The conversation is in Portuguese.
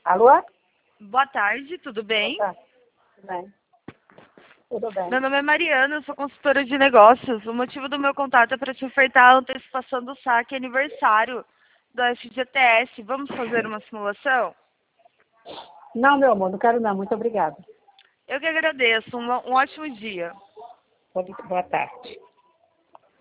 Alô? Boa tarde, tudo bem? Boa tarde. Tudo bem? Tudo bem. Meu nome é Mariana, eu sou consultora de negócios. O motivo do meu contato é para te ofertar a antecipação do saque aniversário do FGTS. Vamos fazer uma simulação? Não, meu amor, não quero não. Muito obrigada. Eu que agradeço. Um ótimo dia. Boa tarde.